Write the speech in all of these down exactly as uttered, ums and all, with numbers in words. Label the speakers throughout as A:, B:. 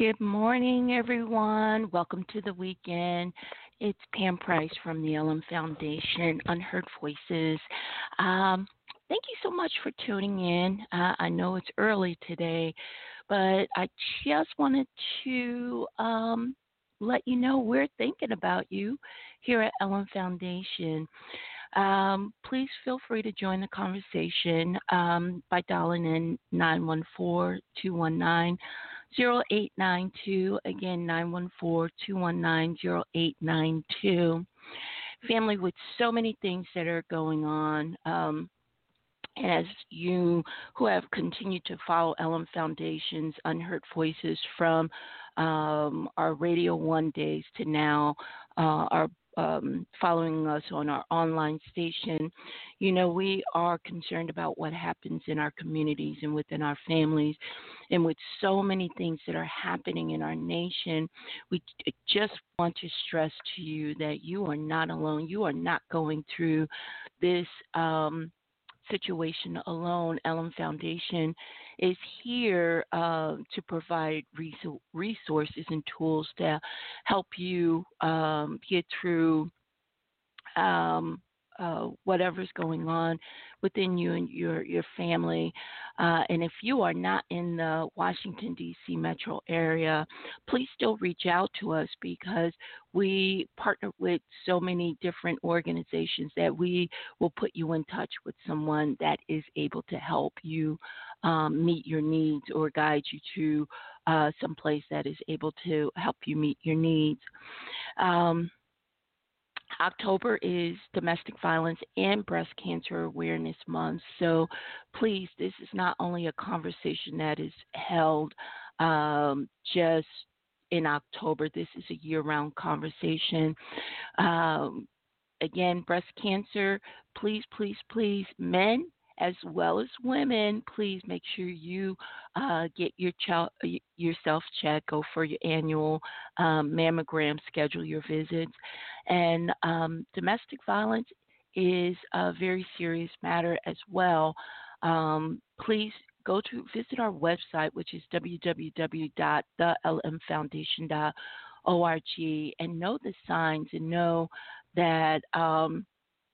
A: Good morning, everyone. Welcome to the weekend. It's Pam Price from the Ellen Foundation, Unheard Voices. Um, thank you so much for tuning in. Uh, I know it's early today, but I just wanted to um, let you know we're thinking about you here at Ellen Foundation. Um, please feel free to join the conversation um, by dialing in nine one four, two one nine, zero eight nine two. Again, nine one four, two one nine, zero eight nine two. Family, with so many things that are going on, um, as you who have continued to follow Ellen Foundation's Unheard Voices from um, our Radio One days to now, uh, our um, following us on our online station, you know, we are concerned about what happens in our communities and within our families. And with so many things that are happening in our nation, we just want to stress to you that you are not alone. You are not going through this. Um, situation alone. Ellen Foundation is here uh, to provide res- resources and tools to help you um, get through um, uh, whatever's going on within you and your your family. Uh, and if you are not in the Washington D C metro area, please still reach out to us because we partner with so many different organizations that we will put you in touch with someone that is able to help you um, meet your needs or guide you to uh, some place that is able to help you meet your needs. Um, October is Domestic Violence and Breast Cancer Awareness Month. So please, this is not only a conversation that is held um, just in October, this is a year round conversation. Um, again, breast cancer, please, please, please, men as well as women, please make sure you uh, get your child, yourself checked, go for your annual um, mammogram, schedule your visits. And um, domestic violence is a very serious matter as well. Um, please go to visit our website, which is w w w dot the l m foundation dot org, and know the signs and know that um,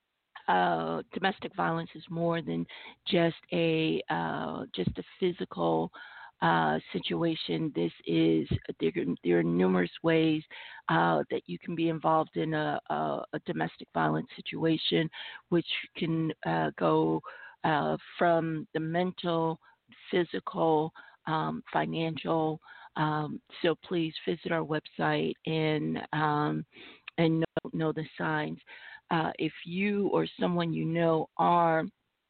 A: uh, domestic violence is more than just a uh, just a physical uh, situation. This is there, there are numerous ways uh, that you can be involved in a, a, a domestic violence situation, which can uh, go uh, from the mental, physical, um, financial. Um, so please visit our website and um, and know, know the signs. Uh, if you or someone you know are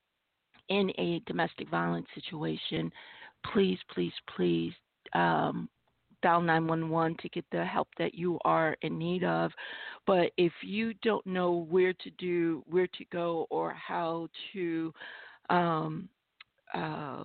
A: in a domestic violence situation, please, please, please um, dial nine one one to get the help that you are in need of. But if you don't know where to do, where to go, or how to um, uh,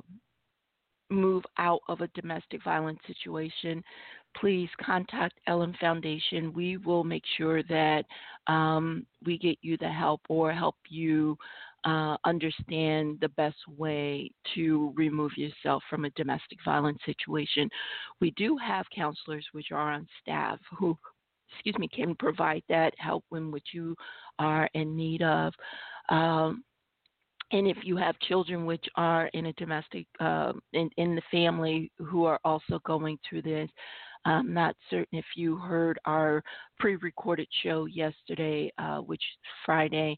A: move out of a domestic violence situation, please contact Ellen Foundation. We will make sure that um, we get you the help or help you uh, understand the best way to remove yourself from a domestic violence situation. We do have counselors which are on staff who, excuse me, can provide that help in which you are in need of. Um, and if you have children which are in a domestic, uh, in, in the family who are also going through this, I'm not certain if you heard our pre-recorded show yesterday, uh, which is Friday.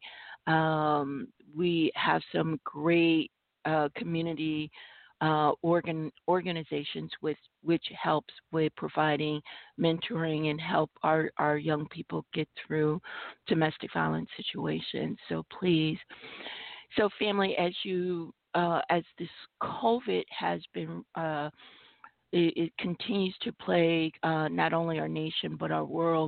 A: Um, we have some great uh, community uh, organ organizations with which helps with providing mentoring and help our, our young people get through domestic violence situations. So please. So, family, as you uh, as this COVID has been, uh, it, it continues to plague uh, not only our nation but our world.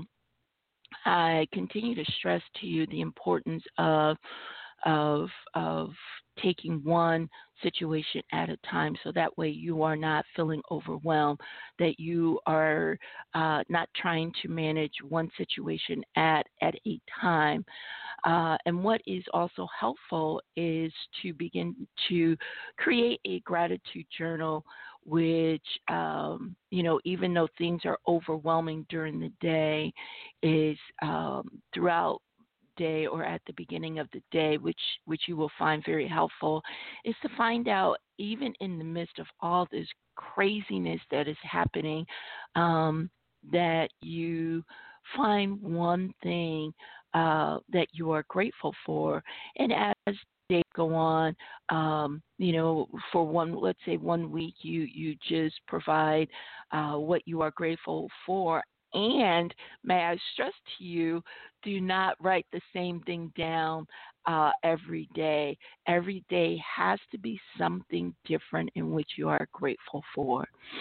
A: I continue to stress to you the importance of of of taking one situation at a time, so that way you are not feeling overwhelmed, that you are uh, not trying to manage one situation at at a time. Uh, and what is also helpful is to begin to create a gratitude journal which, um, you know, even though things are overwhelming during the day, is um, throughout day or at the beginning of the day, which which you will find very helpful, is to find out even in the midst of all this craziness that is happening, um, that you find one thing uh, that you are grateful for, and as days go on, um, you know, for one, let's say one week, you you just provide uh, what you are grateful for. And may I stress to you, do not write the same thing down uh, every day. Every day has to be something different in which you are grateful for.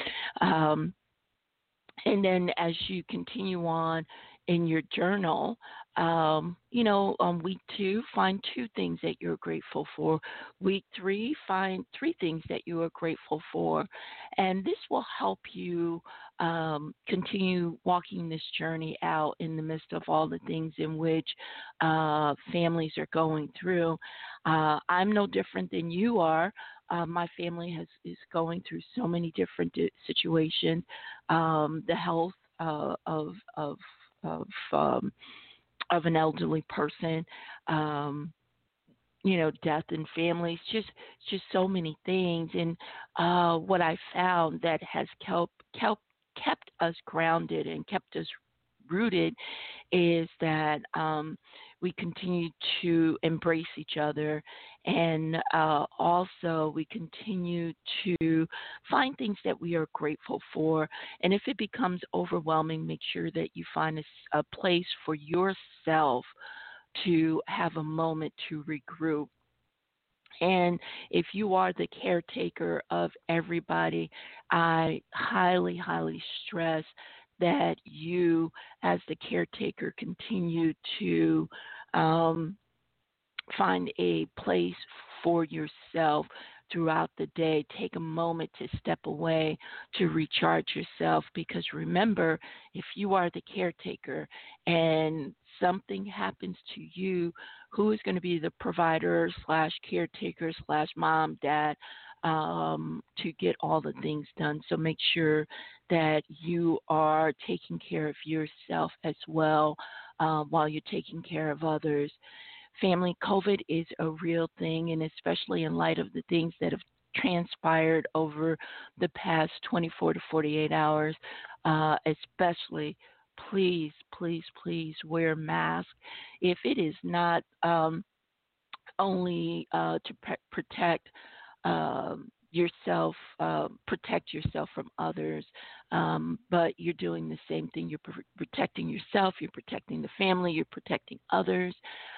A: Um, and then as you continue on in your journal, um, you know, on week two, find two things that you're grateful for. Week three, find three things that you are grateful for. And this will help you um, continue walking this journey out in the midst of all the things in which uh, families are going through. Uh, I'm no different than you are. Uh, my family has is going through so many different di- situations. Um, the health uh, of of of um, of an elderly person, um, you know, death in families, just just so many things. And uh, what I found that has kept kept kept us grounded and kept us rooted is that um, we continue to embrace each other, and uh, also we continue to find things that we are grateful for. And if it becomes overwhelming, make sure that you find a, s- a place for yourself to have a moment to regroup. And if you are the caretaker of everybody, I highly, highly stress that you, as the caretaker, continue to um, find a place for yourself throughout the day. Take a moment to step away to recharge yourself, because remember, if you are the caretaker and something happens to you, who is going to be the provider slash caretaker slash mom, dad, um, to get all the things done? So make sure that you are taking care of yourself as well uh, while you're taking care of others. Family, COVID is a real thing, and especially in light of the things that have transpired over the past twenty-four to forty-eight hours, uh, especially, please, please, please wear a mask. If it is not um, only uh, to pre- protect um, yourself, uh, protect yourself from others, um, but you're doing the same thing. You're pr- protecting yourself, you're protecting the family, you're protecting others,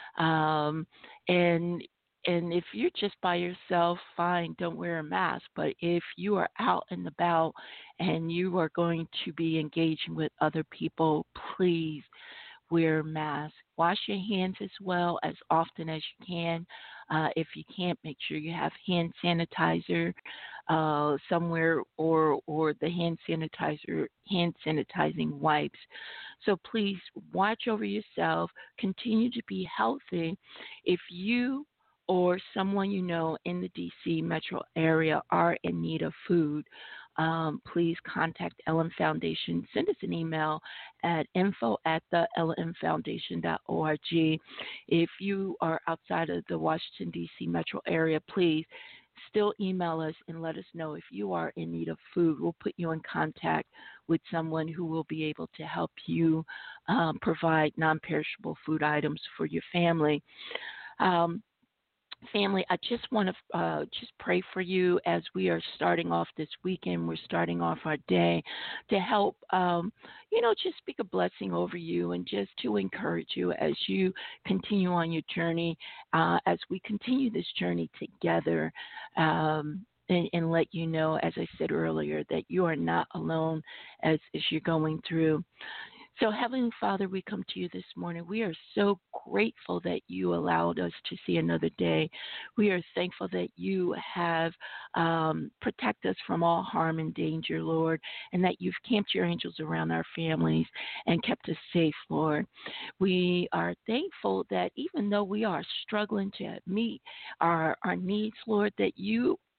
A: um, and and if you're just by yourself, fine, don't wear a mask. But if you are out and about and you are going to be engaging with other people, please wear a mask. Wash your hands as well as often as you can. Uh, if you can't, make sure you have hand sanitizer uh, somewhere, or or the hand sanitizer, hand sanitizing wipes. So please watch over yourself. Continue to be healthy. If you or someone you know in the D C metro area are in need of food, um, please contact Ellen Foundation. Send us an email at info at the ellen foundation dot org. If you are outside of the Washington, D C metro area, please still email us and let us know if you are in need of food. We'll put you in contact with someone who will be able to help you um, provide non perishable food items for your family. Um, Family, I just want to uh, just pray for you as we are starting off this weekend. We're starting off our day to help, um, you know, just speak a blessing over you and just to encourage you as you continue on your journey, uh, as we continue this journey together. Um, and, and let you know, as I said earlier, that you are not alone as, as you're going through. So, Heavenly Father, we come to you this morning. We are so grateful that you allowed us to see another day. We are thankful that you have um, protected us from all harm and danger, Lord, and that you've camped your angels around our families and kept us safe, Lord. We are thankful that even though we are struggling to meet our, our needs, Lord, that you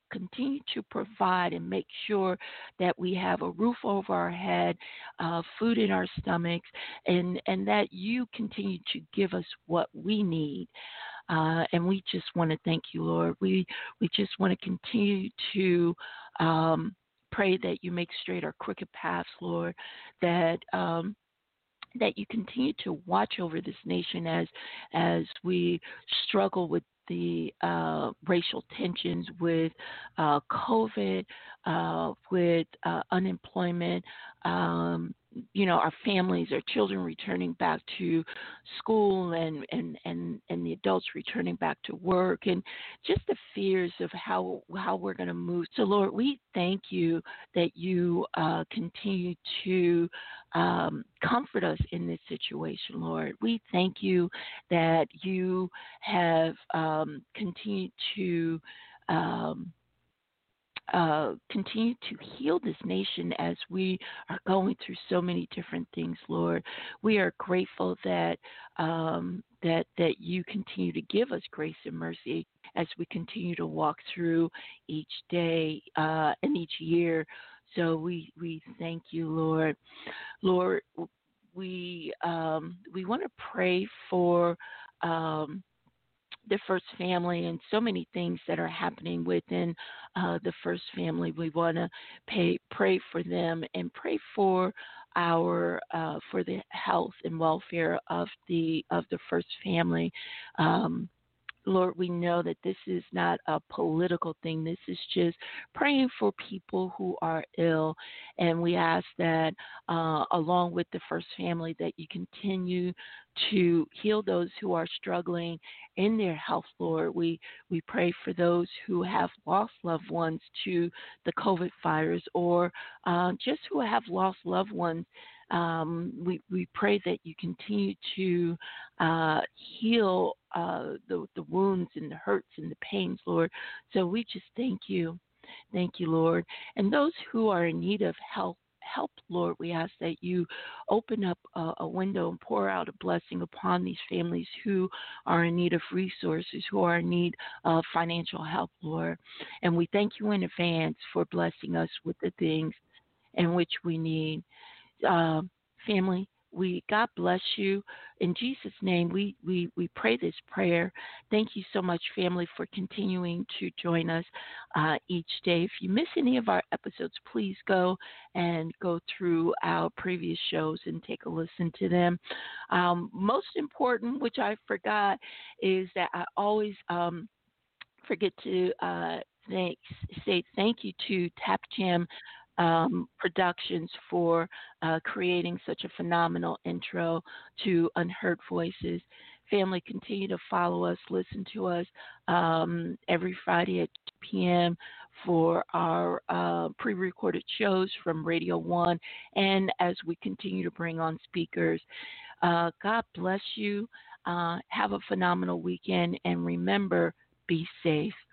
A: continue to provide and make sure that we have a roof over our head, uh, food in our stomachs, and, and that you continue to give us what we need. Uh, and we just want to thank you, Lord. We we just want to continue to um, pray that you make straight our crooked paths, Lord. That um, that you continue to watch over this nation as as we struggle with the uh, racial tensions, with uh, COVID, uh, with uh, unemployment. Um, you know, our families, our children returning back to school, and, and, and, and the adults returning back to work, and just the fears of how how we're going to move. So, Lord, we thank you that you uh, continue to um, comfort us in this situation, Lord. We thank you that you have um, continued to um, uh, continue to heal this nation as we are going through so many different things, Lord. We are grateful that um, that that you continue to give us grace and mercy as we continue to walk through each day uh, and each year. So we we thank you, Lord. Lord, we um, we want to pray for um, the First Family and so many things that are happening within uh, the First Family. We want to pay pray for them and pray for our uh, for the health and welfare of the of the First Family. Um, Lord, we know that this is not a political thing. This is just praying for people who are ill. And we ask that, uh, along with the First Family, that you continue to heal those who are struggling in their health, Lord. We, we pray for those who have lost loved ones to the COVID virus, or uh, just who have lost loved ones. Um, we, we pray that you continue to uh, heal uh, the, the wounds and the hurts and the pains, Lord. So we just thank you. Thank you, Lord. And those who are in need of help, help, Lord, we ask that you open up a, a window and pour out a blessing upon these families who are in need of resources, who are in need of financial help, Lord. And we thank you in advance for blessing us with the things in which we need. Uh, family, we God bless you. In Jesus' name, we, we, we pray this prayer. Thank you so much, family, for continuing to join us uh, each day. If you miss any of our episodes, please go and go through our previous shows and take a listen to them. Um, most important, which I forgot, is that I always um, forget to uh, thank, say thank you to Tap Jam um, Productions for uh, creating such a phenomenal intro to Unheard Voices. Family, continue to follow us, listen to us um, every Friday at two p.m. for our uh, pre-recorded shows from Radio One, and as we continue to bring on speakers. Uh, God bless you. Uh, have a phenomenal weekend, and remember, be safe.